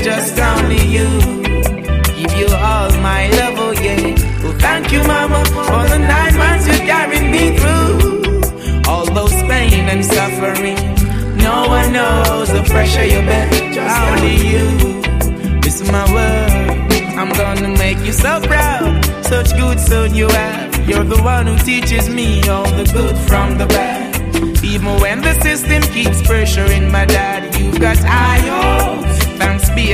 just only you. Give you all my love, oh yeah. Oh, thank you, mama, for the 9 months you carried me through. All those pain and suffering. No one knows the pressure you bear, only you. This is my word, I'm gonna make you so proud. Such good son you have. You're the one who teaches me all the good from the bad. Even when the system keeps pressuring my dad, you've got high hopes. Thanks be